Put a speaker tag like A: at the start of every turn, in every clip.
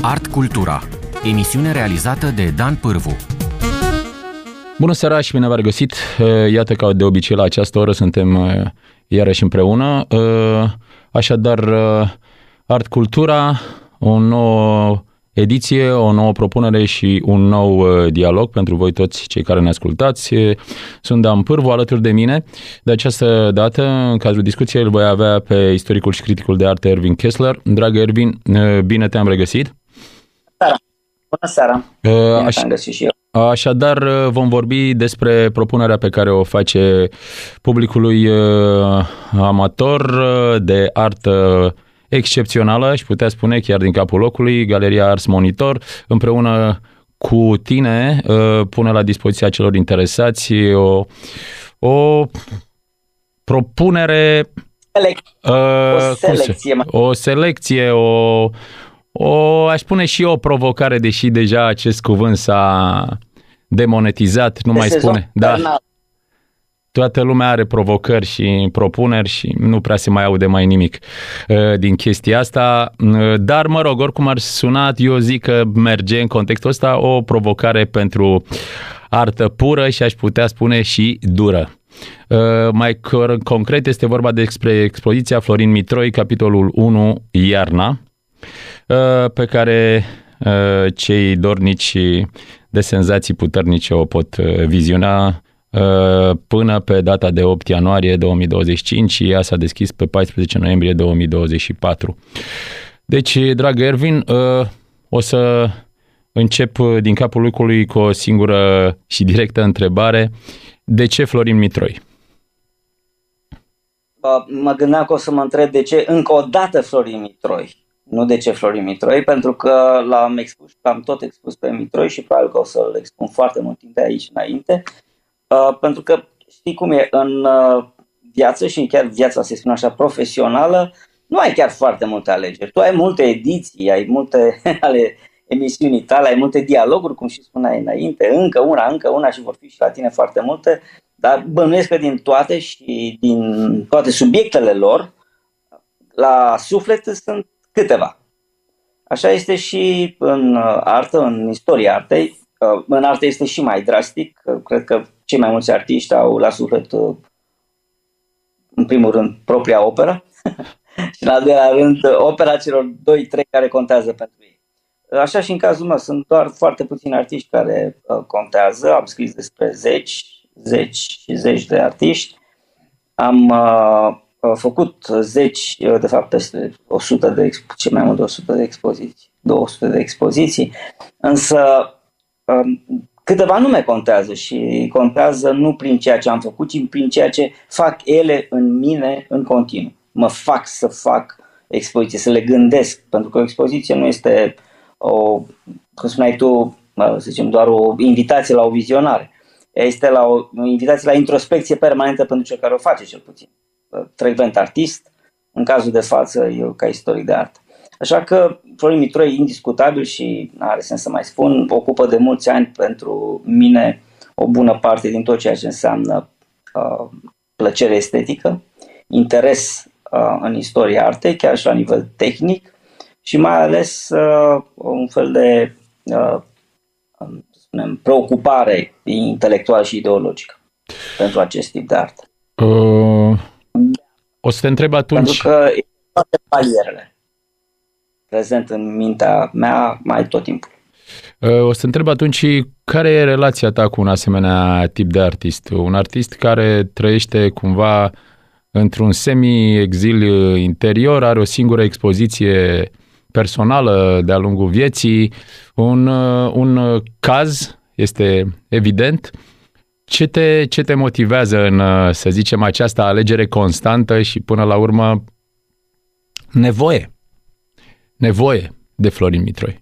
A: Art Cultura, emisiune realizată de Dan Pârvu.
B: Bună seara și bine v-ați regăsit. Iată, ca de obicei la această oră suntem iarăși împreună. Așadar, Art Cultura, o nouă ediție, o nouă propunere și un nou dialog pentru voi toți cei care ne ascultați. Sunt Dan Pârvu, alături de mine. De această dată, în cadrul discuției, îl voi avea pe istoricul și criticul de artă Ervin Kessler. Dragă Ervin, bine te-am regăsit.
C: Bună seara. Bine te-am găsit și eu.
B: Așadar, vom vorbi despre propunerea pe care o face publicului amator de artă excepțională, și putea spune chiar din capul locului, Galeria Ars Monitor, împreună cu tine, pune la dispoziția celor interesați o propunere, o selecție, aș spune și o provocare, deși deja acest cuvânt s-a demonetizat, nu mai spune. Da. Toată lumea are provocări și propuneri și nu prea se mai aude mai nimic din chestia asta. Dar, mă rog, oricum ar suna, eu zic că merge în contextul ăsta o provocare pentru artă pură și aș putea spune și dură. Mai concret este vorba despre expoziția Florin Mitroi, capitolul 1, Iarna, pe care cei dornici de senzații puternice o pot viziona până pe data de 8 ianuarie 2025 și ea s-a deschis pe 14 noiembrie 2024. Deci, dragă Ervin, o să încep din capul locului cu o singură și directă întrebare. De ce Florin Mitroi?
C: Mă gândeam că o să mă întreb de ce încă o dată Florin Mitroi. Nu de ce Florin Mitroi, pentru că l-am tot expus pe Mitroi și probabil că o să-l expun foarte mult timp de aici înainte. Pentru că știi cum e, în viață și chiar viața, să spun așa, profesională, nu ai chiar foarte multe alegeri. Tu ai multe ediții, ai multe ale emisiunii tale, ai multe dialoguri, cum și spuneai înainte, încă una și vor fi și la tine foarte multe, dar bănuiesc că din toate și din toate subiectele lor, la suflet sunt câteva. Așa este și în artă, în istoria artei. În artă este și mai drastic. Cred că cei mai mulți artiști au la suflet, în primul rând, propria operă și în al doilea rând opera celor 2-3 care contează pentru ei. Așa și în cazul meu, sunt doar foarte puțini artiști care contează. Am scris despre zeci de artiști. Am făcut de fapt peste 100 cei mai mult de 100 de expoziții, 200 de expoziții, însă câteva nume contează și contează nu prin ceea ce am făcut, ci prin ceea ce fac ele în mine în continuu. Mă fac să fac expoziție, să le gândesc, pentru că o expoziție nu este cum spuneai tu, să zicem, doar o invitație la o vizionare. Este o invitație la introspecție permanentă pentru cel care o face, cel puțin. Frecvent artist, în cazul de față eu ca istoric de artă. Așa că Florin Mitroi, indiscutabil și nu are sens să mai spun, ocupă de mulți ani pentru mine o bună parte din tot ceea ce înseamnă plăcere estetică, interes în istoria artei, chiar și la nivel tehnic și mai ales un fel de preocupare intelectuală și ideologică pentru acest tip de artă.
B: O să te întreb atunci...
C: Pentru că toate palierele prezent în mintea mea mai tot timpul.
B: O să te întreb atunci, care e relația ta cu un asemenea tip de artist? Un artist care trăiește cumva într-un semi-exil interior, are o singură expoziție personală de-a lungul vieții, un caz, este evident. Ce te motivează în, să zicem, această alegere constantă și până la urmă nevoie de Florin Mitroi?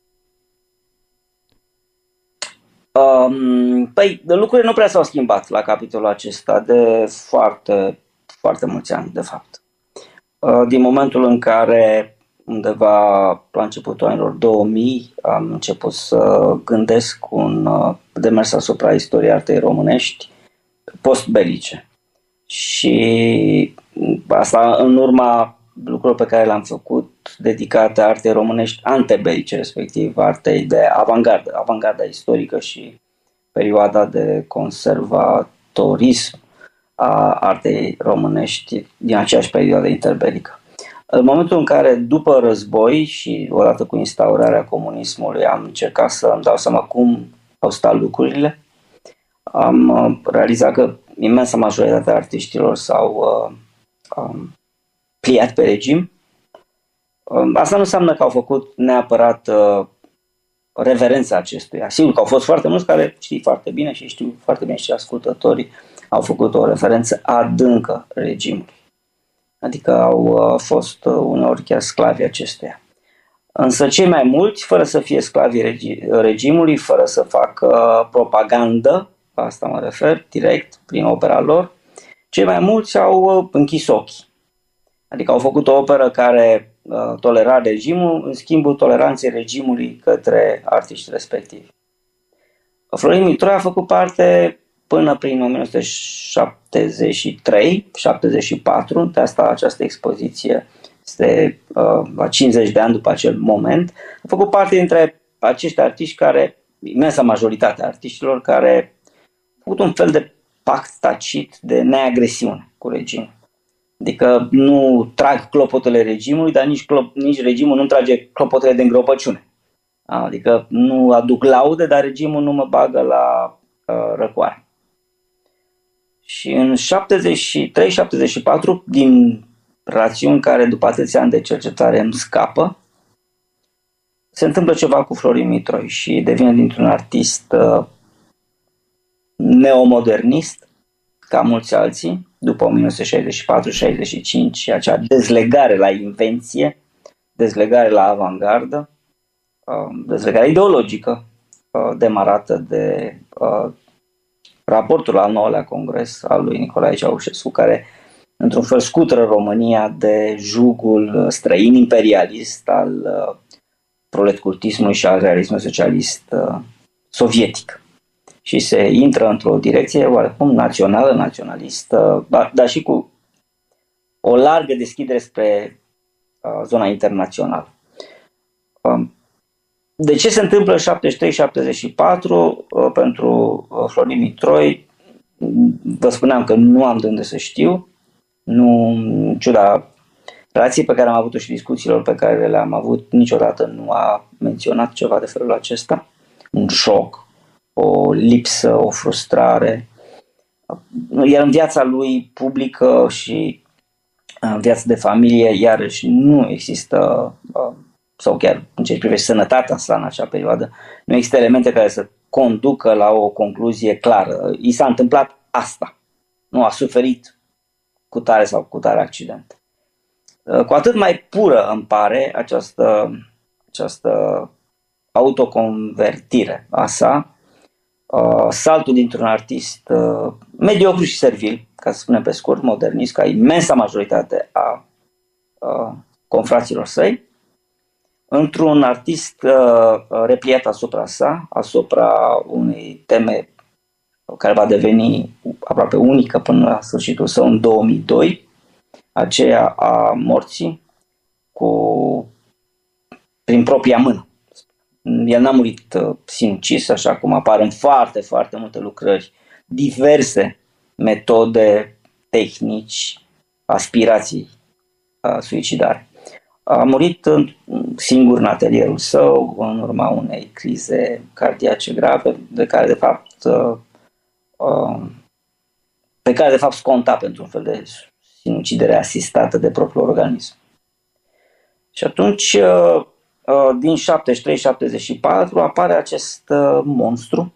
C: Păi, lucrurile nu prea s-au schimbat la capitolul acesta de foarte, foarte mulți ani, de fapt. Din momentul în care, undeva la începutul anilor 2000, am început să gândesc un demers asupra istoriei artei românești post-belice. Și asta în urma lucrurilor pe care le-am făcut dedicate artei românești antebelice, respectiv artei de avangardă, avangarda istorică și perioada de conservatorism a artei românești din aceeași perioadă interbelică. În momentul în care, după război și odată cu instaurarea comunismului, am încercat să îmi dau seama cum au stat lucrurile, am realizat că imensa majoritatea artiștilor s-au pliat pe regim. Asta nu înseamnă că au făcut neapărat reverența acestuia. Sigur că au fost foarte mulți care știi foarte bine și știu foarte bine și ascultătorii au făcut o referență adâncă regimului. Adică au fost uneori chiar sclavi acestuia. Însă cei mai mulți, fără să fie sclavi regimului, fără să facă propagandă, la asta mă refer, direct, prin opera lor, cei mai mulți au închis ochii. Adică au făcut o operă care tolera regimul în schimbul toleranței regimului către artiștii respectivi. Florin Mitroi a făcut parte până prin 1973-74, de asta această expoziție este la 50 de ani după acel moment. A făcut parte dintre acești artiști care, imensa majoritatea artiștilor, care au făcut un fel de pact tacit de neagresiune cu regimul. Adică nu trag clopotele regimului, dar nici regimul nu trage clopotele de îngropăciune. Adică nu aduc laude, dar regimul nu mă bagă la răcoare. Și în 73-74, din rațiuni care după atâția ani de cercetare îmi scapă, se întâmplă ceva cu Florin Mitroi și devine dintr-un artist neomodernist, ca mulți alții, după 1964-65, acea dezlegare la invenție, dezlegare la avangardă, dezlegare ideologică, demarată de raportul al 9-lea congres al lui Nicolae Ceaușescu, care într-un fel scutură România de jugul străin imperialist al proletcultismului și al realismului socialist sovietic. Și se intră într-o direcție oarecum națională, naționalistă, dar și cu o largă deschidere spre zona internațională. De ce se întâmplă 73-74 pentru Florin Mitroi? Vă spuneam că nu am de unde să știu, nu, în ciuda relației pe care am avut-o și discuțiilor pe care le-am avut, niciodată nu a menționat ceva de felul acesta. Un șoc, o lipsă, o frustrare. Iar în viața lui publică și în viața de familie, iarăși, nu există, sau chiar în ce privește sănătatea sa în acea perioadă, nu există elemente care să conducă la o concluzie clară. I s-a întâmplat asta. Nu a suferit cu tare sau cu tare accident. Cu atât mai pură îmi pare această autoconvertire a sa, saltul dintr-un artist mediocru și servil, ca să spunem pe scurt, modernist, ca imensa majoritate a confraților săi, într-un artist repliat asupra sa, asupra unei teme care va deveni aproape unică până la sfârșitul său în 2002, aceea a morții prin propria mână. El n-a murit sinucis, așa cum apar în foarte, foarte multe lucrări, diverse metode, tehnici, aspirații suicidare. A murit singur în atelierul său, în urma unei crize cardiace grave, pe care de fapt sconta pentru un fel de sinucidere asistată de propriul organism. Și atunci, din 73-74, apare acest monstru,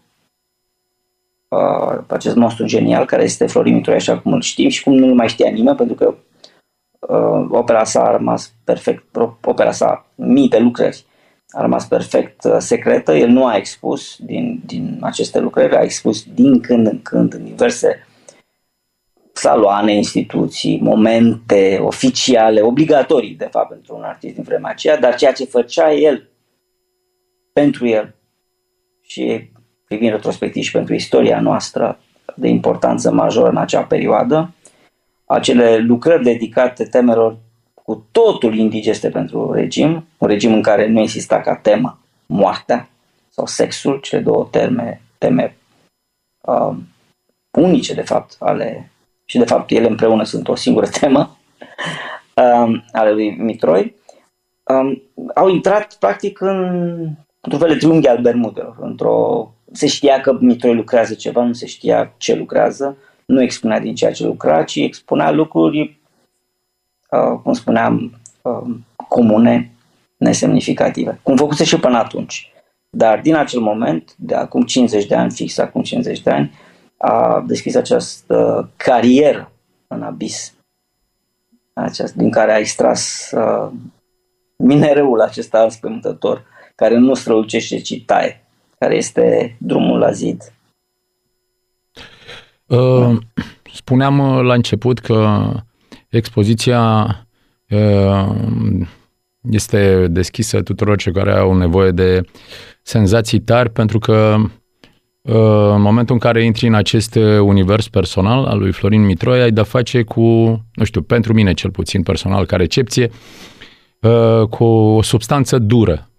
C: acest monstru genial, care este Florin Mitroi, așa cum îl știm și cum nu-l mai știa nimeni, pentru că opera sa a rămas perfect, opera sa, mii de lucrări, a rămas perfect secretă. El nu a expus din aceste lucrări, a expus din când în când în diverse saloane, instituții, momente oficiale, obligatorii, de fapt, pentru un artist din vremea aceea, dar ceea ce făcea el pentru el și privind retrospectiv și pentru istoria noastră de importanță majoră în acea perioadă, acele lucrări dedicate temelor cu totul indigeste pentru regim, un regim în care nu exista ca temă moartea sau sexul, cele două teme unice de fapt și de fapt ele împreună sunt o singură temă ale lui Mitroi, au intrat practic într-un fel de triunghi al Bermudelor. Se știa că Mitroi lucrează ceva, nu se știa ce lucrează, nu expunea din ceea ce lucra, ci expunea lucruri, cum spuneam, comune, nesemnificative, cum făcuse și până atunci. Dar din acel moment, de acum 50 de ani, fix acum 50 de ani, a deschis această carieră în abis, din care a extras minereul acesta înspăimântător, care nu strălucește, ci taie, care este drumul la zid.
B: Spuneam la început că expoziția este deschisă tuturor cei care au nevoie de senzații tari, pentru că în momentul în care intri în acest univers personal al lui Florin Mitroi, ai de-a face cu, nu știu, pentru mine cel puțin personal, ca recepție, cu o substanță dură.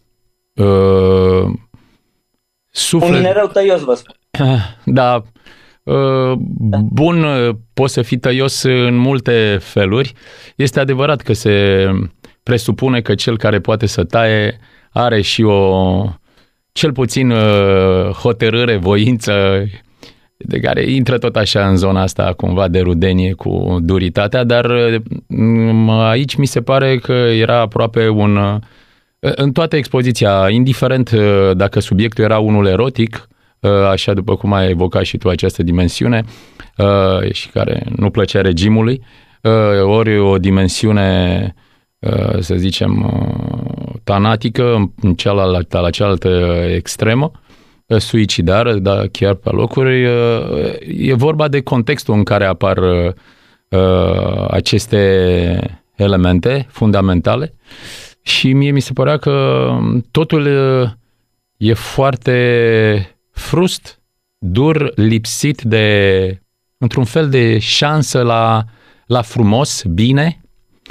C: Un minereu tăios, vă spun.
B: Da, bun, poți să fii tăios în multe feluri. Este adevărat că se presupune că cel care poate să taie are și cel puțin hotărâre, voință, de care intră tot așa în zona asta cumva de rudenie cu duritatea, dar aici mi se pare că era aproape în toată expoziția, indiferent dacă subiectul era unul erotic, așa după cum ai evocat și tu această dimensiune și care nu plăcea regimului, ori o dimensiune, să zicem, tanatică, la cealaltă extremă, suicidară, dar chiar pe locuri. E vorba de contextul în care apar aceste elemente fundamentale și mie mi se părea că totul e foarte frust, dur, lipsit de, într-un fel de șansă la frumos, bine,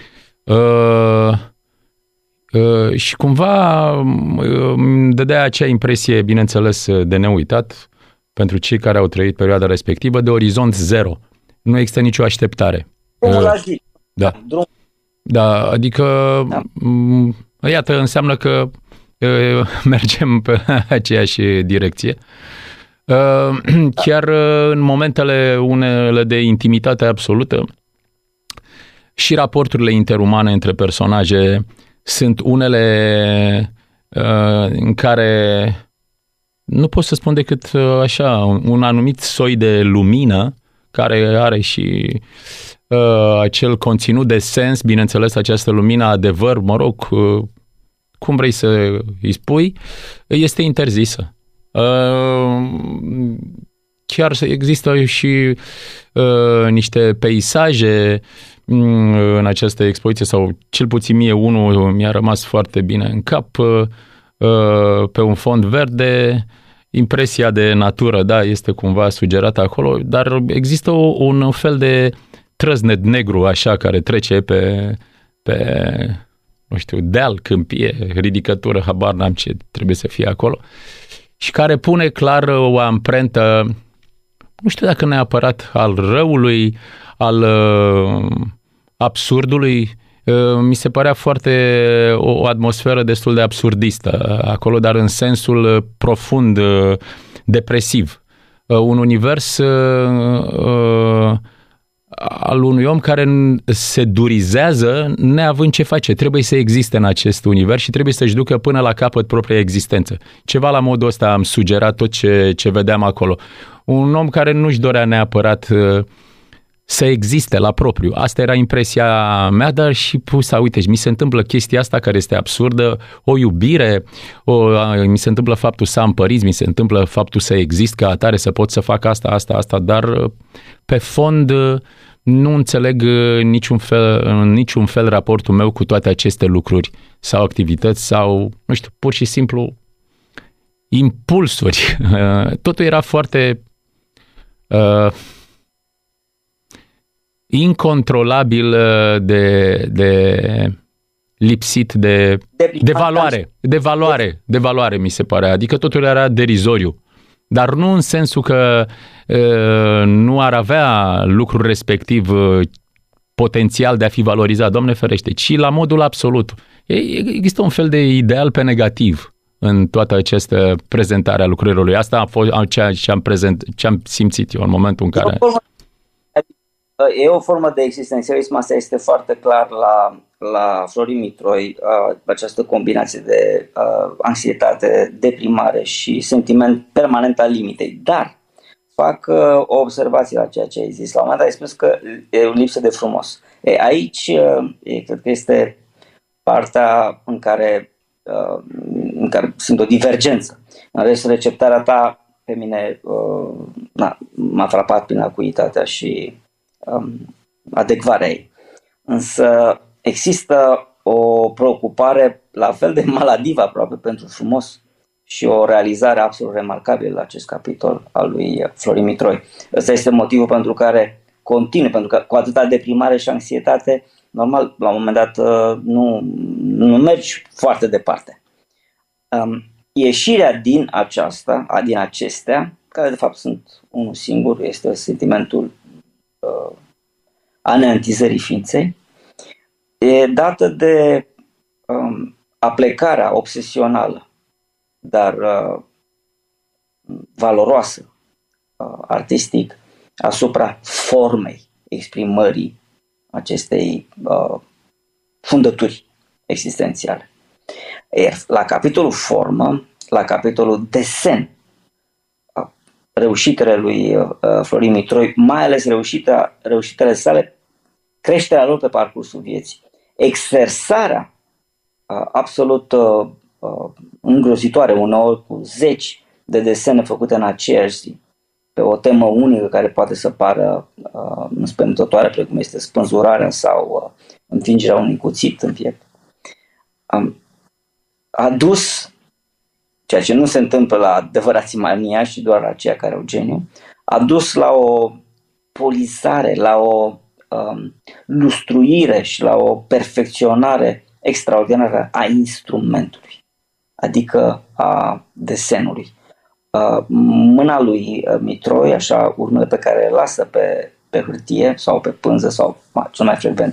B: și cumva îmi dădea acea impresie, bineînțeles, de neuitat, pentru cei care au trăit perioada respectivă, de orizont zero. Nu există nicio așteptare. Da. Da, adică, iată, înseamnă că mergem pe aceeași direcție. Chiar în momentele unele de intimitate absolută și raporturile interumane între personaje sunt unele în care nu pot să spun decât așa, un anumit soi de lumină care are și acel conținut de sens, bineînțeles, această lumină, adevăr, mă rog, cum vrei să îi spui, este interzisă. Chiar există și niște peisaje în această expoziție, sau cel puțin mie unul mi-a rămas foarte bine în cap, pe un fond verde, impresia de natură, da, este cumva sugerată acolo, dar există un fel de trăznet negru, așa, care trece pe nu știu, deal, câmpie, ridicătură, habar n-am ce trebuie să fie acolo, și care pune clar o amprentă, nu știu dacă neapărat al răului, al absurdului. Mi se părea foarte o atmosferă destul de absurdistă acolo, dar în sensul profund depresiv. Un univers al unui om care se durizează neavând ce face. Trebuie să existe în acest univers și trebuie să-și ducă până la capăt propria existență. Ceva la modul ăsta am sugerat tot ce vedeam acolo. Un om care nu-și dorea neapărat să existe la propriu. Asta era impresia mea, dar și uite, mi se întâmplă chestia asta care este absurdă, o iubire, mi se întâmplă faptul să am părinți, mi se întâmplă faptul să exist ca atare, să pot să fac asta, dar pe fond nu înțeleg în niciun fel raportul meu cu toate aceste lucruri sau activități sau, nu știu, pur și simplu impulsuri. Totul era foarte incontrolabil de lipsit de valoare, mi se pare. Adică totul era derizoriu. Dar nu în sensul că nu ar avea lucrul respectiv potențial de a fi valorizat, Doamne ferește, ci la modul absolut. Există un fel de ideal pe negativ în toată această prezentare a lucrărilor. Asta a fost ce am simțit eu în momentul în care...
C: E o formă de existențialism, asta este foarte clar la Florin Mitroi, această combinație de anxietate, deprimare și sentiment permanent al limitei. Dar fac o observație la ceea ce ai zis. La un moment dat ai spus că e o lipsă de frumos. Aici cred că este partea în care simt o divergență. În rest, receptarea ta pe mine m-a frapat prin acuitatea și adecvarea ei. Însă există o preocupare la fel de maladivă aproape pentru frumos și o realizare absolut remarcabilă la acest capitol al lui Florin Mitroi. Ăsta este motivul pentru care continui, pentru că cu atâta deprimare și anxietate, normal, la un moment dat nu mergi foarte departe. Ieșirea din acestea, care de fapt sunt unul singur, este sentimentul aneantizării ființei, e dată de aplecarea obsesională, dar valoroasă, artistic, asupra formei exprimării acestei fundături existențiale. La capitolul formă, la capitolul desen, reușitele lui Florin Mitroi, mai ales reușitele sale, creșterea lor pe parcursul vieții, exersarea absolut îngrozitoare, uneori cu zeci de desene făcute în aceeași zi, pe o temă unică care poate să pară înspăimântătoare, precum este spânzurarea sau înfingerea unui cuțit în piept. A dus, ceea ce nu se întâmplă la adevărații maniaci, ci doar la aceia care au geniu, a dus la o polizare, la o lustruire și la o perfecționare extraordinară a instrumentului, adică a desenului. Mâna lui Mitroi, așa, urmele pe care le lasă pe hârtie sau pe pânză sau cel mai frecvent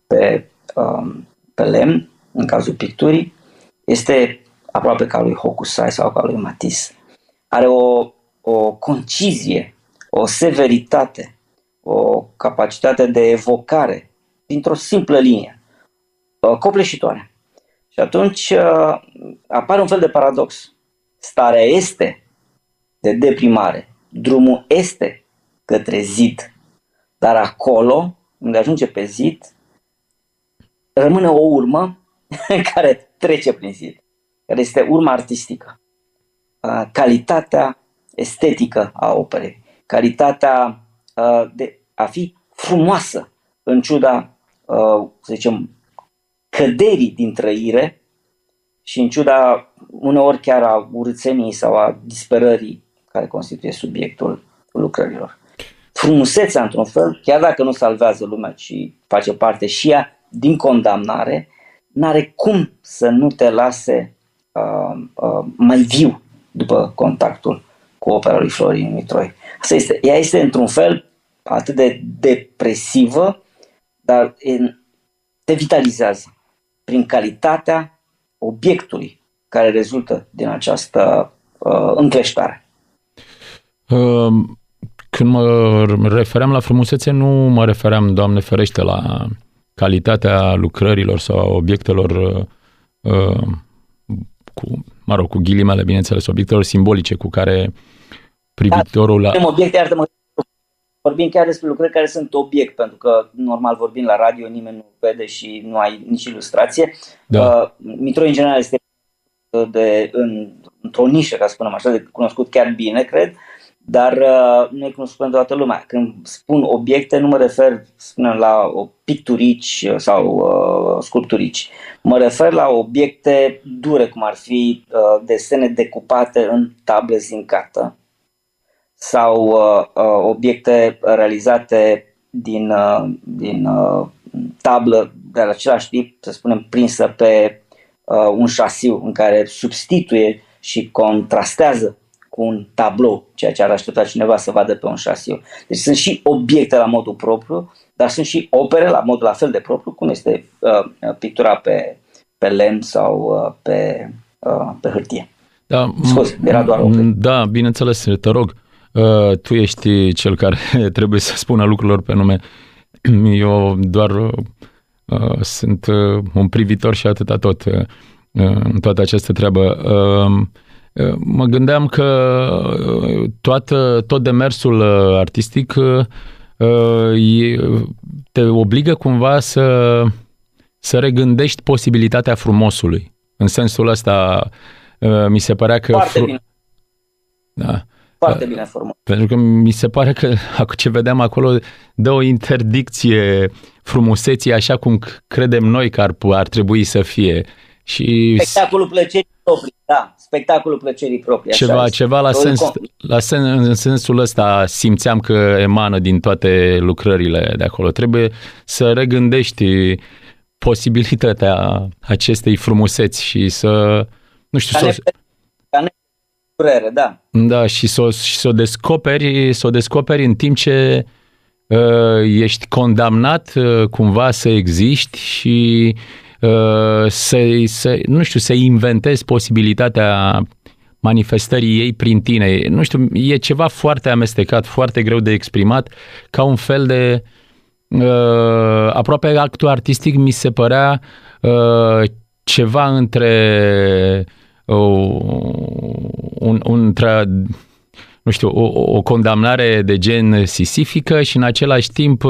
C: pe lemn, în cazul picturii, este aproape ca lui Hokusai sau ca lui Matisse. Are o concizie, o severitate, o capacitate de evocare dintr-o simplă linie, copleșitoare. Și atunci apare un fel de paradox. Starea este de deprimare, drumul este către zid, dar acolo, unde ajunge pe zid, rămâne o urmă care trece prin zid, care este urma artistică, calitatea estetică a operei, calitatea de a fi frumoasă în ciuda, să zicem, căderii din trăire și în ciuda uneori chiar a urâțenii sau a disperării care constituie subiectul lucrărilor. Frumusețea, într-un fel, chiar dacă nu salvează lumea, ci face parte și ea din condamnare, n-are cum să nu te lase mai viu după contactul cu opera lui Florin Mitroi. Ea este, într-un fel, atât de depresivă, dar te vitalizează prin calitatea obiectului care rezultă din această încleștare.
B: Când mă refeream la frumusețe, nu mă refeream, Doamne ferește, la calitatea lucrărilor sau obiectelor cu ghilimele, bineînțeles, obiectelor simbolice cu care privitorul...
C: Vorbim chiar despre lucrări care sunt obiect, pentru că, normal vorbind la radio, nimeni nu vede și nu ai nici ilustrație. Da. Mitroi, în general, este într-o nișă, ca să spunem așa, de cunoscut chiar bine, cred, dar nu e cunoscut pentru toată lumea. Când spun obiecte, nu mă refer, spunem, la picturici sau sculpturici. Mă refer la obiecte dure, cum ar fi desene decupate în tablă zincată sau obiecte realizate din tablă de același tip, să spunem, prinsă pe un șasiu în care substituie și contrastează cu un tablou, ceea ce ar aștepta cineva să vadă pe un șasiu. Deci sunt și obiecte la modul propriu, dar sunt și opere la modul la fel de propriu, cum este pictura pe lemn sau pe hârtie.
B: Da,
C: Scuze, era doar o
B: da, bineînțeles, te rog. Tu ești cel care trebuie să spună lucrurilor pe nume. Eu doar sunt un privitor și atâta tot în toată această treabă. Mă gândeam că tot demersul artistic te obligă cumva să regândești posibilitatea frumosului. În sensul ăsta mi se părea că...
C: Foarte bine.
B: Da.
C: Foarte bine format.
B: Pentru că mi se pare că ce vedeam acolo dă o interdicție frumuseții așa cum credem noi că ar trebui să fie. Și
C: spectacolul plăcerii proprii, da. Spectacolul plăcerii proprii.
B: Ceva în sensul ăsta simțeam că emană din toate lucrările de acolo. Trebuie să regândești posibilitatea acestei frumuseți și să, nu știu,
C: da.
B: Da, și să o descoperi în timp ce ești condamnat cumva să existi și să inventezi posibilitatea manifestării ei prin tine. Nu știu, e ceva foarte amestecat, foarte greu de exprimat, ca un fel de aproape actul artistic mi se părea ceva între nu știu, o condamnare de gen sisifică și în același timp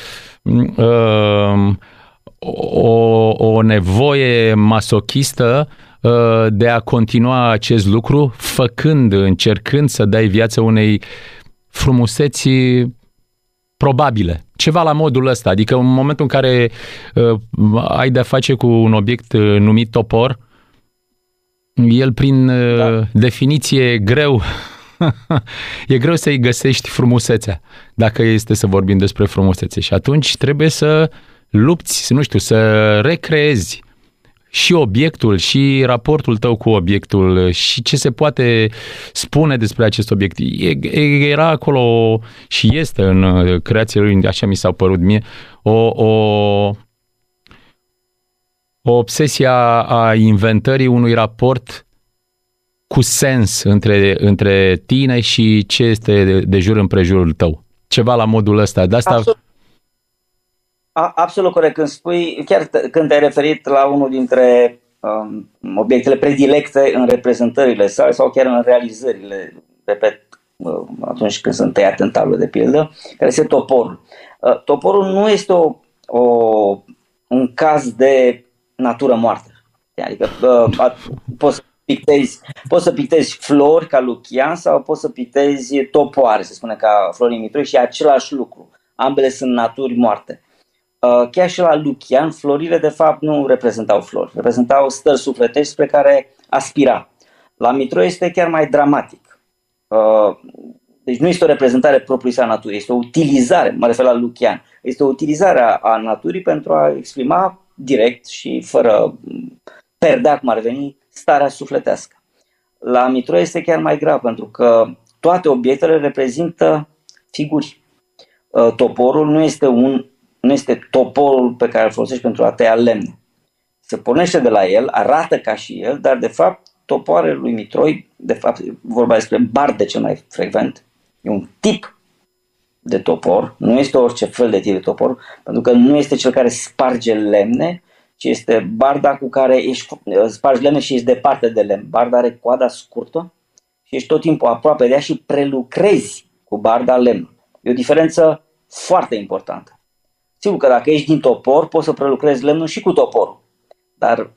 B: o nevoie masochistă de a continua acest lucru, încercând să dai viață unei frumuseți probabile. Ceva la modul ăsta. Adică în momentul în care ai de-a face cu un obiect numit topor, el prin definiție e greu să-i găsești frumusețea, dacă este să vorbim despre frumusețe. Și atunci trebuie să lupți, nu știu, să recreezi și obiectul, și raportul tău cu obiectul, și ce se poate spune despre acest obiect. Era acolo și este în creația lui, așa mi s-a părut mie, o obsesie a inventării unui raport cu sens între tine și ce este de jur împrejurul tău. Ceva la modul ăsta. De asta...
C: Absolut corect. Când spui, chiar când te-ai referit la unul dintre obiectele predilecte în reprezentările sale sau chiar în realizările, repet, atunci când sunt tăiate în tablă de pildă, care este toporul. Toporul nu este un caz de natură moartă. Adică poți să pictezi flori ca Lucian sau poți să pictezi topoare, se spune, ca Florin Mitroi, și e același lucru. Ambele sunt naturi moarte. Chiar și la Lucian, florile de fapt nu reprezentau flori, reprezentau stări sufletești spre care aspira. La Mitroi este chiar mai dramatic. Deci nu este o reprezentare propriu-zisă a naturii, este o utilizare, mă refer la Lucian, este o utilizare a naturii pentru a exprima direct și fără perdea, cum ar veni, starea sufletească. La Mitroi este chiar mai grav, pentru că toate obiectele reprezintă figuri. Toporul nu este toporul pe care îl folosești pentru a tăia lemne. Se pornește de la el, arată ca și el, dar de fapt topoarele lui Mitroi, de fapt vorba despre barde cel mai frecvent, e un tip de topor, nu este orice fel de tip de topor, pentru că nu este cel care sparge lemne, ci este barda cu care spargi lemne și ești departe de lemn. Barda are coada scurtă și ești tot timpul aproape de ea și prelucrezi cu barda lemn. E o diferență foarte importantă. Sigur că dacă ești din topor, poți să prelucrezi lemnul și cu toporul. Dar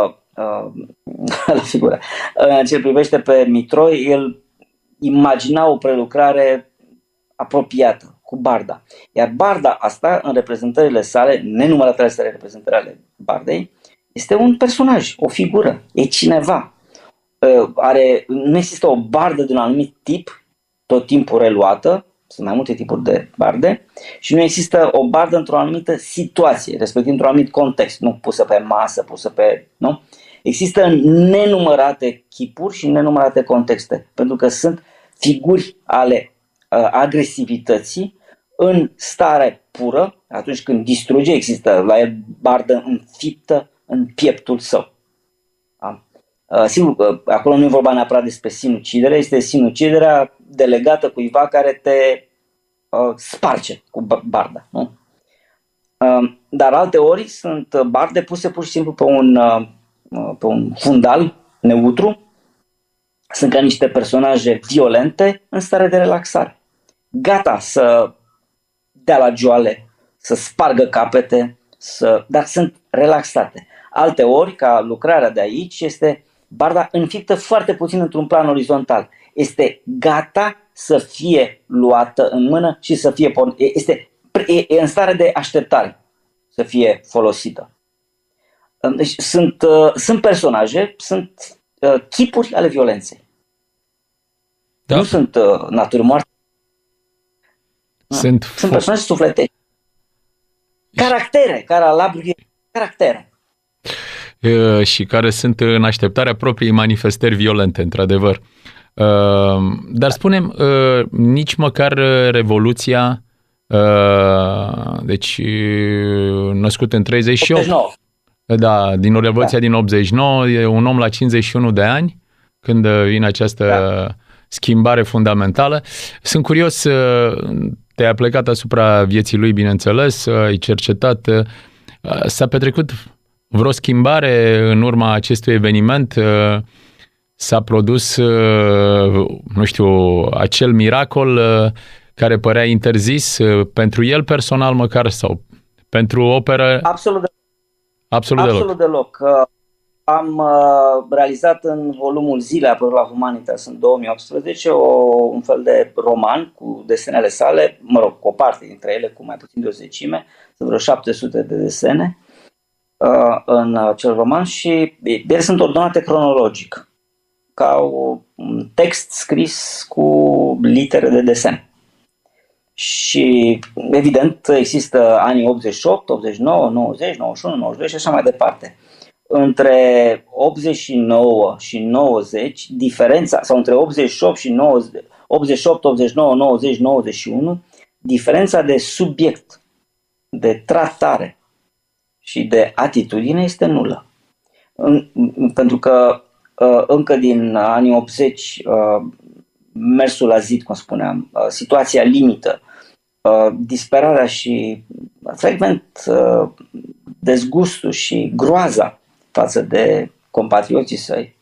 C: la figură. În ce privește pe Mitroi, el imagina o prelucrare apropiată cu barda. Iar barda asta, în reprezentările sale, nenumăratele sale reprezentări ale bardei, este un personaj, o figură, e cineva. Nu există o bardă de un anumit tip, tot timpul reluată, sunt mai multe tipuri de barde, și nu există o bardă într-o anumită situație, respectiv într-un anumit context, nu pusă pe masă, pusă pe... Nu? Există nenumărate chipuri și nenumărate contexte, pentru că sunt figuri ale agresivității în stare pură, atunci când distruge, există la el bardă înfiptă în pieptul său. Da? Sigur că acolo nu e vorba neapărat despre sinucidere, este sinuciderea delegată cuiva care te sparge cu barda. Nu? Dar alte ori sunt barde puse pur și simplu pe un fundal neutru. Sunt ca niște personaje violente în stare de relaxare, gata să dea la joale, să spargă capete, dar sunt relaxate. Alte ori, ca lucrarea de aici, este barda înfiptă foarte puțin într-un plan orizontal. Este gata să fie luată în mână și să fie e în stare de așteptare să fie folosită. Deci sunt personaje, sunt chipuri ale violenței. Da. Nu sunt naturi moarte. Sunt personaje sufletești. Caractere, care alabri caractere.
B: Și care sunt în așteptarea propriei manifestări violente, într-adevăr. Dar spunem, nici măcar Revoluția, deci născut în 38, 89. Da, din Revoluția din 89, e un om la 51 de ani, când vine această schimbare fundamentală. Sunt curios, te-ai aplecat asupra vieții lui, bineînțeles, ai cercetat, s-a petrecut vreo schimbare în urma acestui eveniment? S-a produs, nu știu, acel miracol care părea interzis pentru el personal măcar sau pentru operă?
C: Absolut deloc. Am realizat în volumul Zile, apărut la Humanitas în 2018, un fel de roman cu desenele sale, cu o parte dintre ele, cu mai puțin de o zecime, sunt vreo 700 de desene în acel roman și ele sunt ordonate cronologic, ca un text scris cu litere de desen. Și evident există anii 88, 89, 90, 91, 92 și așa mai departe. Între 89 și 90, diferența, sau între 88 și 90, 88, 89, 90, 91, diferența de subiect, de tratare și de atitudine este nulă. Pentru că încă din anii 80, mersul la zid, cum spuneam, situația limită, disperarea și frecvent dezgustul și groaza față de compatrioții săi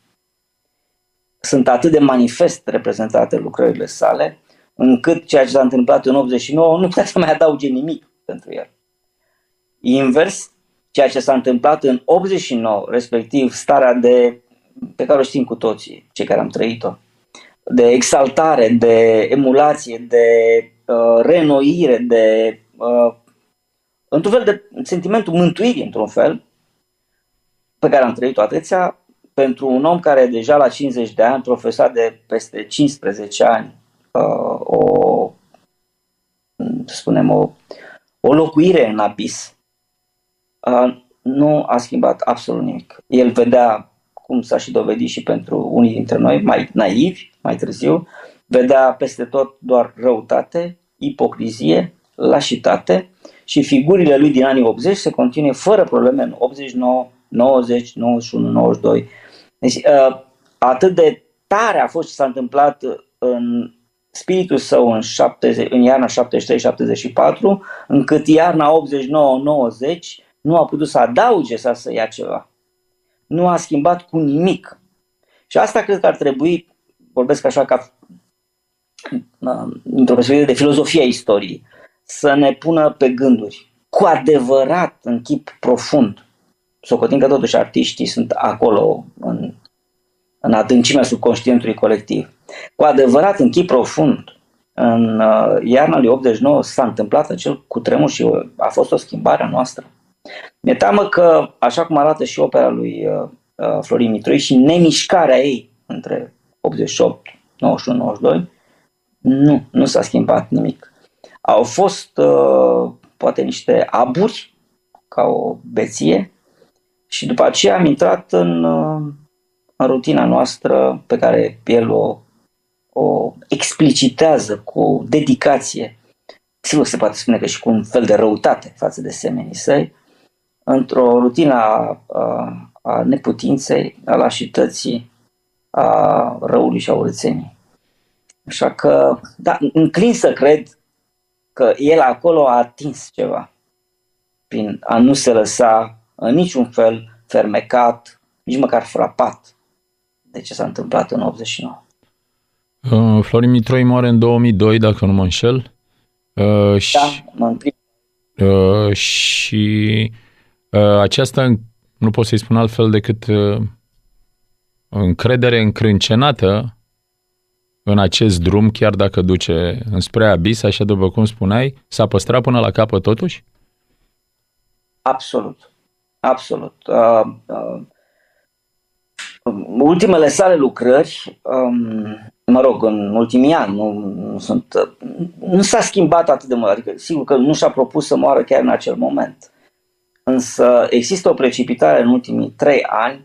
C: sunt atât de manifest reprezentate în lucrările sale, încât ceea ce s-a întâmplat în 89 nu putea să mai adauge nimic pentru el. Invers, ceea ce s-a întâmplat în 89, respectiv starea pe care o știm cu toții, cei care am trăit-o, de exaltare, de emulație, de reînnoire, de într-un fel de sentimentul mântuirii, într-un fel, pe care am trăit-o atâția, pentru un om care deja la 50 de ani, profesat de peste 15 ani, o locuire în abis, nu a schimbat absolut nimic. El vedea, cum s-a și dovedit și pentru unii dintre noi, mai naivi, mai târziu, vedea peste tot doar răutate, ipocrizie, lașitate și figurile lui din anii 80 se continue fără probleme în 89, 90, 91, 92. Deci atât de tare a fost ce s-a întâmplat în spiritul său în iarna 73-74, încât iarna 89-90 nu a putut să adauge sau să ia ceva. Nu a schimbat cu nimic. Și asta cred că ar trebui, vorbesc așa ca într-o perspectivă de filozofia istoriei, să ne pună pe gânduri, cu adevărat în chip profund. Socotim că totuși artiștii sunt acolo în adâncimea subconștientului colectiv. Cu adevărat în chip profund, în iarna lui 89 s-a întâmplat acel cutremur și a fost o schimbare a noastră. Mi-e teamă că, așa cum arată și opera lui Florin Mitroi și nemișcarea ei între 88, 91, 92, Nu s-a schimbat nimic. Au fost poate niște aburi, ca o beție, și după aceea am intrat în rutina noastră pe care el o explicitează cu dedicație. Sigur, se poate spune că și cu un fel de răutate față de semenii săi, într-o rutină a neputinței, a lașității, a răului și a urățenii. Așa că, da, înclin să cred că el acolo a atins ceva prin a nu se lăsa în niciun fel fermecat, nici măcar frapat de ce s-a întâmplat în 89.
B: Florin Mitroi moare în 2002, dacă nu mă înșel. Și aceasta, nu pot să-i spun altfel decât încredere încrâncenată în acest drum, chiar dacă duce înspre abis, așa după cum spuneai, s-a păstrat până la capăt totuși?
C: Absolut. Ultimele sale lucrări, în ultimii ani, nu s-a schimbat atât de mult, adică sigur că nu și-a propus să moară chiar în acel moment. Însă există o precipitare în ultimii 3 ani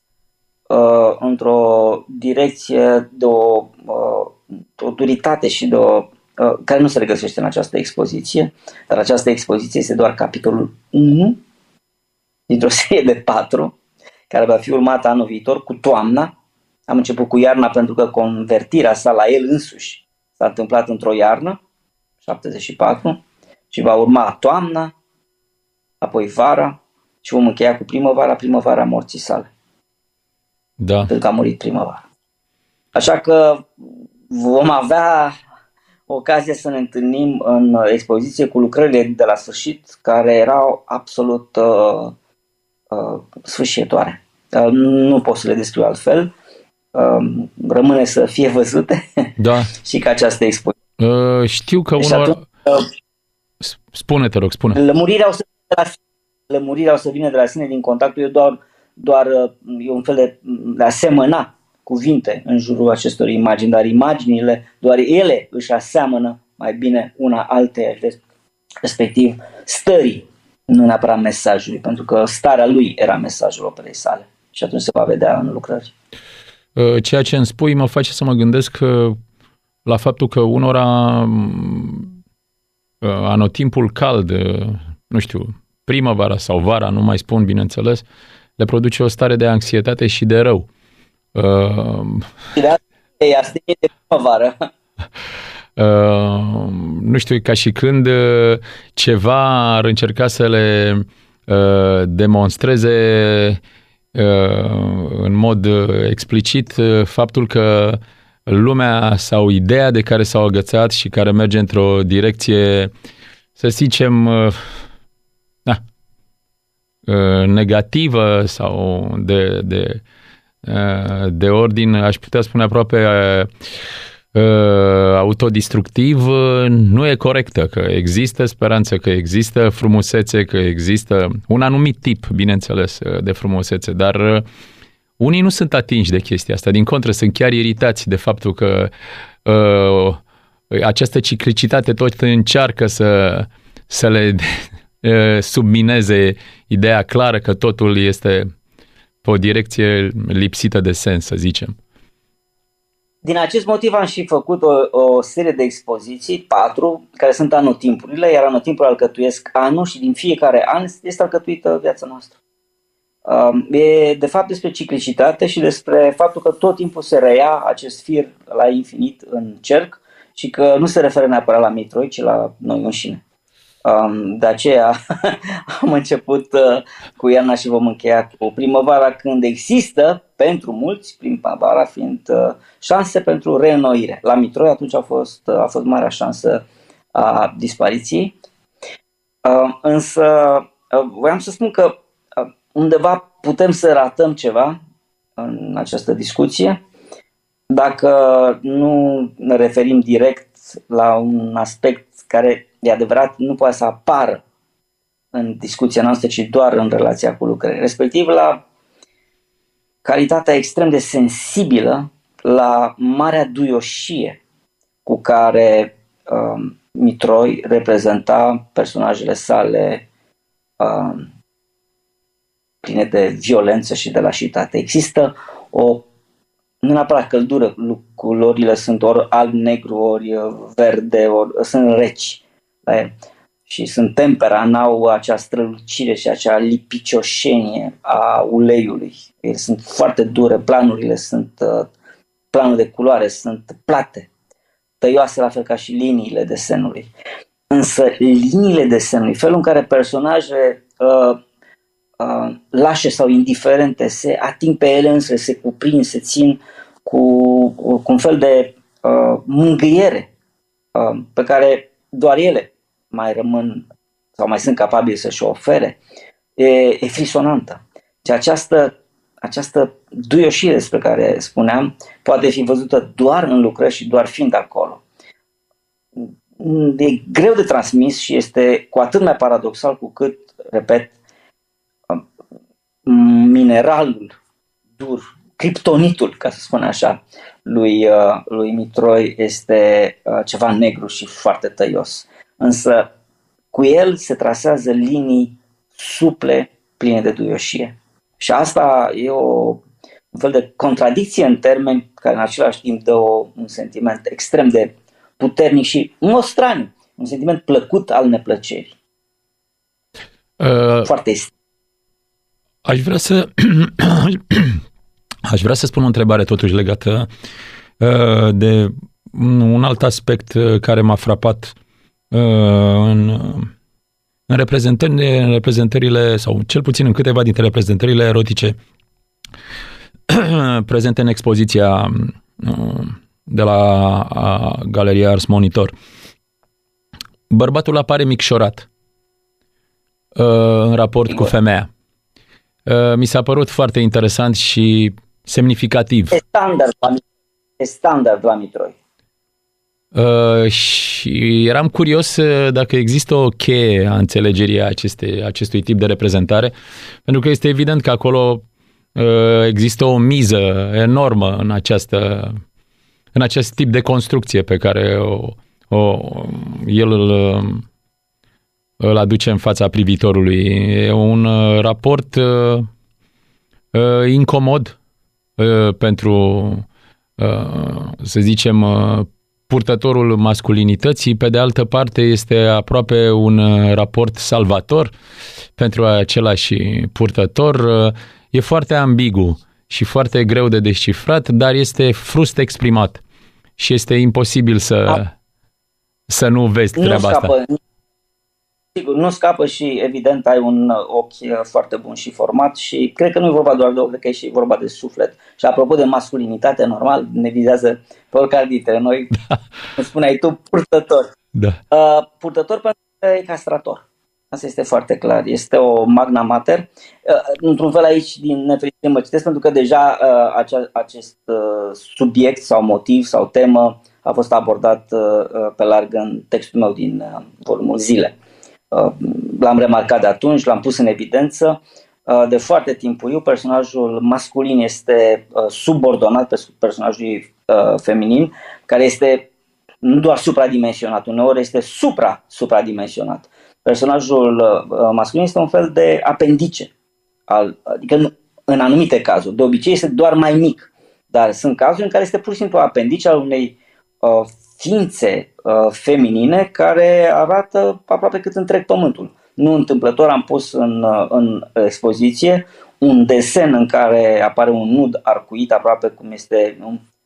C: într-o direcție de o duritate și care nu se regăsește în această expoziție, dar această expoziție este doar capitolul 1 dintr-o serie de 4, care va fi urmată anul viitor cu toamna. Am început cu iarna pentru că convertirea sa la el însuși s-a întâmplat într-o iarnă, 74, și va urma toamna, apoi vara și vom încheia cu primăvara morții sale.
B: Da.
C: Pentru că a murit primăvara. Așa că vom avea ocazia să ne întâlnim în expoziție cu lucrările de la sfârșit, care erau absolut sfârșitoare. Nu pot să le descriu altfel. Rămâne să fie văzute.
B: Da.
C: Și că această expoziție.
B: Știu că Spune, te rog, spune.
C: Lămurirea o să vină de la sine din contactul. Eu doar e un fel de a semăna cuvinte în jurul acestor imagini, dar imaginile, doar ele își aseamănă mai bine una alteia, respectiv stării, nu neapărat mesajului, pentru că starea lui era mesajul operei sale și atunci se va vedea în lucrări.
B: Ceea ce îmi spui mă face să mă gândesc la faptul că unora anotimpul cald, nu știu, primăvara sau vara, nu mai spun, bineînțeles, le produce o stare de anxietate și de rău.
C: Asta e de primăvară.
B: Nu știu, ca și când ceva ar încerca să le demonstreze în mod explicit faptul că lumea sau ideea de care s-au agățat și care merge într-o direcție, să zicem, negativă sau de ordin, aș putea spune aproape autodistructiv, nu e corectă, că există speranță, că există frumusețe, că există un anumit tip, bineînțeles, de frumusețe, dar unii nu sunt atinși de chestia asta, din contră, sunt chiar iritați de faptul că această ciclicitate tot încearcă să le submineze ideea clară că totul este pe o direcție lipsită de sens, să zicem.
C: Din acest motiv am și făcut o serie de expoziții, 4, care sunt anotimpurile, iar anotimpul alcătuiesc anul și din fiecare an este alcătuită viața noastră. E de fapt despre ciclicitate și despre faptul că tot timpul se reia acest fir la infinit în cerc și că nu se referă neapărat la Mitroi, ci la noi înșine. De aceea am început cu iarna și vom încheia cu primăvara, când există pentru mulți, primăvara fiind șanse pentru reînnoire. La Mitroi atunci a fost marea șansă a dispariției. Însă voiam să spun că undeva putem să ratăm ceva în această discuție dacă nu ne referim direct la un aspect care, de adevărat, nu poate să apară în discuția noastră, ci doar în relația cu lucrările, respectiv la calitatea extrem de sensibilă, la marea duioșie cu care Mitroi reprezenta personajele sale pline de violență și de lașitate. Există nu neapărat căldură, culorile sunt ori alb-negru, ori verde, ori sunt reci la el. Și sunt tempera, n-au acea strălucire și acea lipicioșenie a uleiului. Ele sunt foarte dure, planul de culoare sunt plate, tăioase la fel ca și liniile desenului. Însă liniile desenului, felul în care personaje lașe sau indiferente se ating pe ele însă, se cuprind, se țin cu un fel de mângâiere pe care doar ele mai rămân sau mai sunt capabile să-și o ofere, e frisonantă. Și această duioșire despre care spuneam poate fi văzută doar în lucrări și doar fiind acolo. E greu de transmis și este cu atât mai paradoxal cu cât, repet, mineralul dur, criptonitul, ca să spun așa, lui Mitroi este ceva negru și foarte tăios. Însă cu el se trasează linii suple, pline de duioșie. Și asta e un fel de contradicție în termeni care în același timp dă un sentiment extrem de puternic și straniu, un sentiment plăcut al neplăcerii. Foarte
B: Aș vrea să spun o întrebare totuși legată de un alt aspect care m-a frapat în reprezentările, sau cel puțin în câteva dintre reprezentările erotice prezente în expoziția de la Galeria Ars Monitor. Bărbatul apare micșorat în raport cu femeia. Mi s-a părut foarte interesant și semnificativ.
C: E standard la Mitroi.
B: Și eram curios dacă există o cheie a înțelegerii acestui tip de reprezentare, pentru că este evident că acolo există o miză enormă în acest tip de construcție pe care el îl aduce în fața privitorului. E un raport incomod pentru, să zicem, purtătorul masculinității. Pe de altă parte, este aproape un raport salvator pentru același purtător. E foarte ambigu și foarte greu de descifrat, dar este frust exprimat și este imposibil să nu vezi treaba asta.
C: Sigur, nu scapă și evident ai un ochi foarte bun și format și cred că nu e vorba doar de ochi, cred că e și vorba de suflet. Și apropo de masculinitate, normal, ne vizează pe oricare dintre noi, cum spuneai tu, purtător.
B: Da.
C: Purtător pentru că e castrator. Asta este foarte clar. Este o magna mater. Într-un fel aici, din nefericire, mă citesc pentru că deja acest subiect sau motiv sau temă a fost abordat pe larg în textul meu din volumul Zile. L-am remarcat de atunci, l-am pus în evidență. De foarte timpuriu, personajul masculin este subordonat pe personajul feminin, care este nu doar supradimensionat, uneori este supradimensionat. Personajul masculin este un fel de apendice, adică în anumite cazuri. De obicei este doar mai mic, dar sunt cazuri în care este pur și simplu apendice al unei ființe feminine care arată aproape cât întreg pământul. Nu întâmplător am pus în expoziție un desen în care apare un nud arcuit, aproape cum este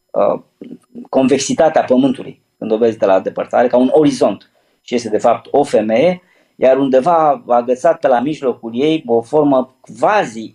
C: convexitatea pământului, când o vezi de la depărtare, ca un orizont. Și este de fapt o femeie, iar undeva agățat pe la mijlocul ei o formă quasi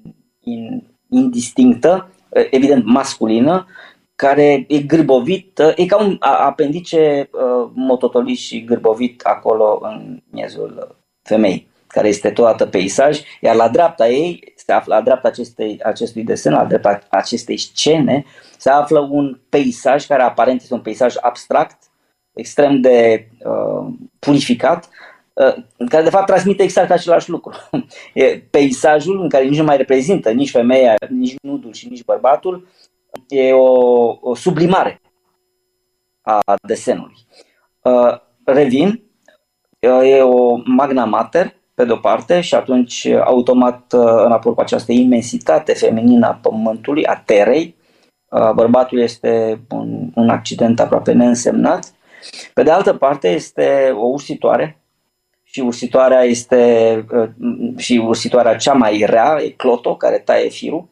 C: indistinctă, evident masculină, care e gârbovit, e ca un apendice mototolit și gârbovit acolo în miezul femeii, care este totodată peisaj, iar la dreapta ei, se află, la dreapta acestui desen, la dreapta acestei scene, se află un peisaj care aparent este un peisaj abstract, extrem de purificat, care de fapt transmite exact același lucru. E peisajul în care nici nu mai reprezintă nici femeia, nici nudul și nici bărbatul, e o sublimare a desenului. Revin, e o magna mater, pe de-o parte, și atunci, automat, în raport cu această imensitate feminină a pământului, a terei, bărbatul este un accident aproape neînsemnat. Pe de altă parte, este o ursitoare, și ursitoarea este și ursitoarea cea mai rea, e Cloto, care taie firul.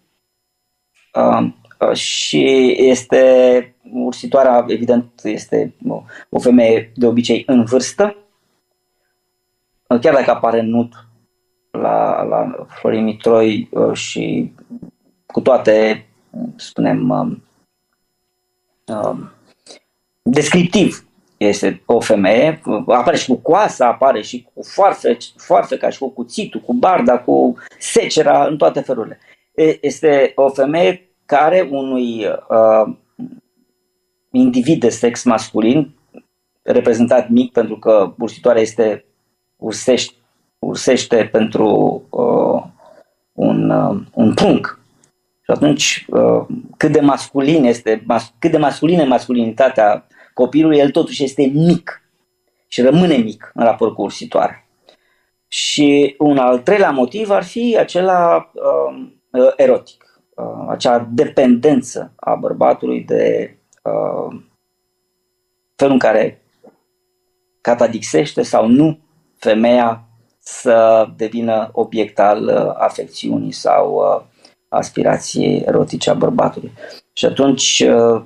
C: Și este ursitoarea, evident, este o femeie de obicei în vârstă, chiar dacă apare nud la Florin Mitroi și cu toate, spunem, descriptiv este o femeie, apare și cu coasa, apare și cu foarfeca și cu cuțitul, cu barda, cu secera, în toate felurile. Este o femeie care unui individ de sex masculin, reprezentat mic pentru că ursitoarea este ursește pentru un prunc. Și atunci cât de masculină e masculinitatea copilului, el totuși este mic și rămâne mic în raport cu ursitoarea. Și un al treilea motiv ar fi acela erotic, acea dependență a bărbatului de felul în care catadixește sau nu femeia să devină obiect al afecțiunii sau aspirației erotice a bărbatului. Și atunci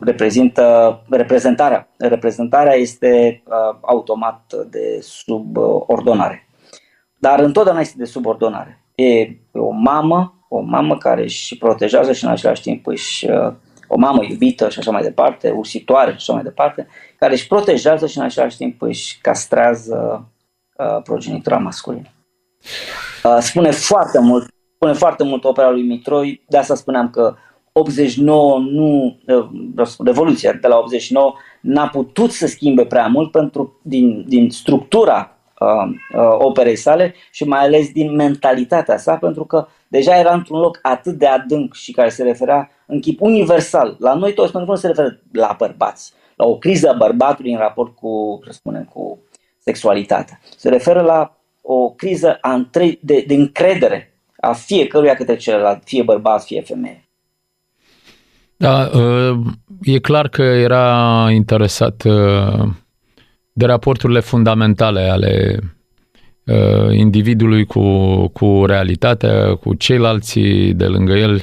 C: reprezentarea este automat de subordonare. Dar întotdeauna este de subordonare. E o mamă care își protejează și în același timp o mamă iubită și așa mai departe, ursitoare și așa mai departe, care își protejează și în același timp își castrează progenitura masculină. Spune foarte mult opera lui Mitroi, de asta spuneam că 89 Revoluția de la 89 n-a putut să schimbe prea mult din structura operei sale și mai ales din mentalitatea sa, pentru că deja era într-un loc atât de adânc și care se referea în chip universal la noi toți, pentru că nu se referă la bărbați, la o criză a bărbatului în raport cu, să spunem, cu sexualitatea. Se referă la o criză de încredere a fiecăruia către celălalt, fie bărbat, fie femeie.
B: Da, e clar că era interesat de raporturile fundamentale ale individului cu realitatea, cu ceilalți de lângă el.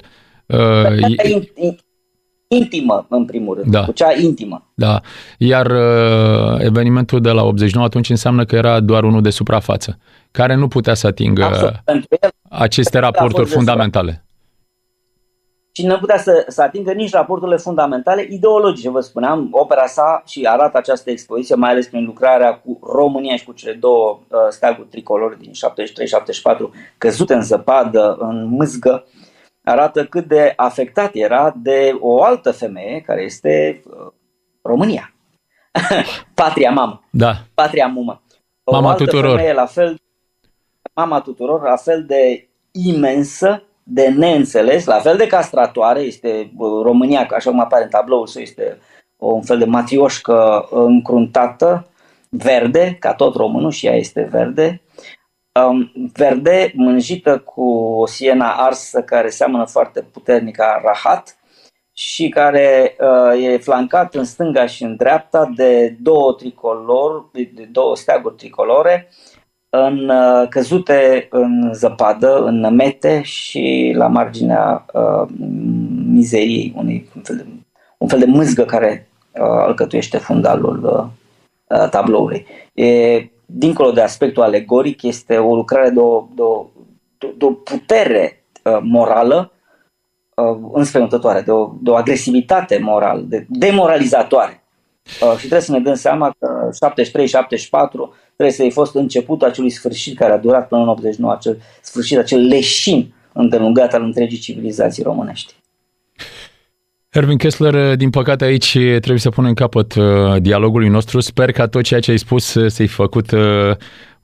C: Intimă, în primul rând,
B: da.
C: Cu cea intimă.
B: Da, iar evenimentul de la 89 atunci înseamnă că era doar unul de suprafață, care nu putea să atingă aceste raporturi fundamentale.
C: Și nu putea să atingă nici raporturile fundamentale ideologice, vă spuneam. Opera sa și arată această expoziție, mai ales prin lucrarea cu România și cu cele două steaguri tricolore din 73-74, căzute în zăpadă, în mâzgă, arată cât de afectat era de o altă femeie, care este România. Patria mamă.
B: Da.
C: Patria mumă.
B: Mama tuturor.
C: Femeie, mama tuturor, la fel de imensă, de neînțeles, la fel de castratoare, este România, așa cum apare în tabloul său, este un fel de matrioșcă încruntată, verde, ca tot românul, și ea este verde, verde, mânjită cu o siena arsă care seamănă foarte puternic a rahat și care e flancat în stânga și în dreapta de două steaguri tricolore, căzute în zăpadă, în nămete și la marginea mizeriei, un fel de mâzgă care alcătuiește fundalul tabloului. Dincolo de aspectul alegoric, este o lucrare de o putere morală înspăimântătoare, de o agresivitate morală, de demoralizatoare. Și trebuie să ne dăm seama că 73-74 trebuie să fi fost începutul acelui sfârșit care a durat până în 89, acel leșin îndelungat al întregii civilizații românești.
B: Erwin Kessler, din păcate aici trebuie să punem capăt dialogului nostru. Sper ca tot ceea ce ai spus să-i făcut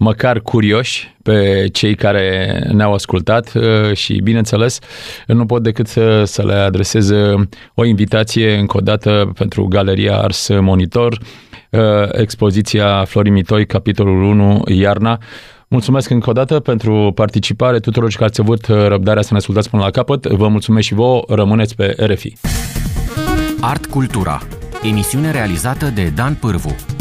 B: măcar curioși pe cei care ne-au ascultat și, bineînțeles, nu pot decât să le adresez o invitație încă o dată pentru Galeria Ars Monitor, expoziția Florin Mitoi, capitolul 1, Iarna. Mulțumesc încă o dată pentru participare tuturor și care ați avut răbdarea să ne ascultați până la capăt. Vă mulțumesc și vouă, rămâneți pe RFI.
A: Art Cultura, emisiune realizată de Dan Pârvu.